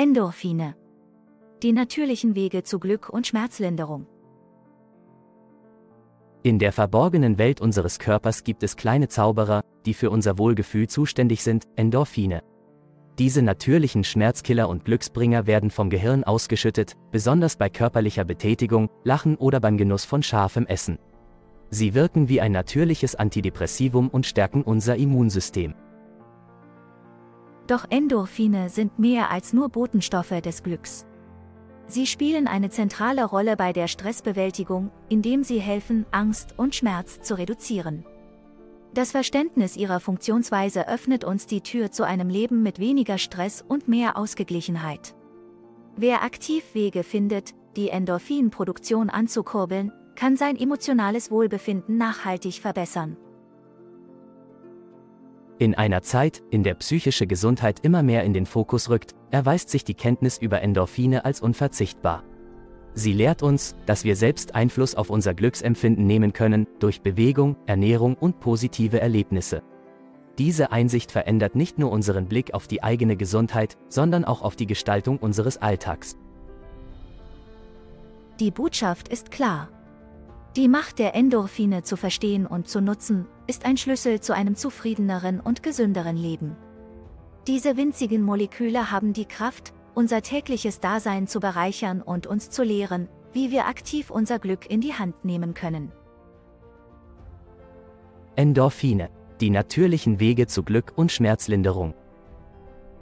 Endorphine. Die natürlichen Wege zu Glück und Schmerzlinderung. In der verborgenen Welt unseres Körpers gibt es kleine Zauberer, die für unser Wohlgefühl zuständig sind, Endorphine. Diese natürlichen Schmerzkiller und Glücksbringer werden vom Gehirn ausgeschüttet, besonders bei körperlicher Betätigung, Lachen oder beim Genuss von scharfem Essen. Sie wirken wie ein natürliches Antidepressivum und stärken unser Immunsystem. Doch Endorphine sind mehr als nur Botenstoffe des Glücks. Sie spielen eine zentrale Rolle bei der Stressbewältigung, indem sie helfen, Angst und Schmerz zu reduzieren. Das Verständnis ihrer Funktionsweise öffnet uns die Tür zu einem Leben mit weniger Stress und mehr Ausgeglichenheit. Wer aktiv Wege findet, die Endorphinproduktion anzukurbeln, kann sein emotionales Wohlbefinden nachhaltig verbessern. In einer Zeit, in der psychische Gesundheit immer mehr in den Fokus rückt, erweist sich die Kenntnis über Endorphine als unverzichtbar. Sie lehrt uns, dass wir selbst Einfluss auf unser Glücksempfinden nehmen können, durch Bewegung, Ernährung und positive Erlebnisse. Diese Einsicht verändert nicht nur unseren Blick auf die eigene Gesundheit, sondern auch auf die Gestaltung unseres Alltags. Die Botschaft ist klar. Die Macht der Endorphine zu verstehen und zu nutzen, ist ein Schlüssel zu einem zufriedeneren und gesünderen Leben. Diese winzigen Moleküle haben die Kraft, unser tägliches Dasein zu bereichern und uns zu lehren, wie wir aktiv unser Glück in die Hand nehmen können. Endorphine, die natürlichen Wege zu Glück und Schmerzlinderung.